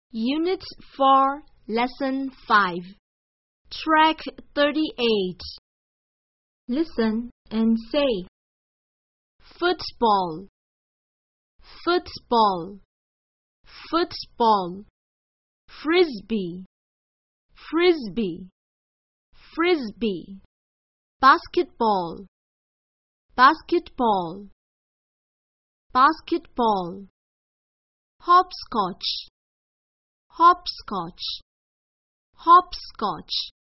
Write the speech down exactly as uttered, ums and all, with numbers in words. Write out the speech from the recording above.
Unit four, Lesson five. Track thirty-eight. Listen and say. Football, football, football. Frisbee, frisbee, frisbee. Basketball, basketball, basketball. Hopscotch, hopscotch, hopscotch.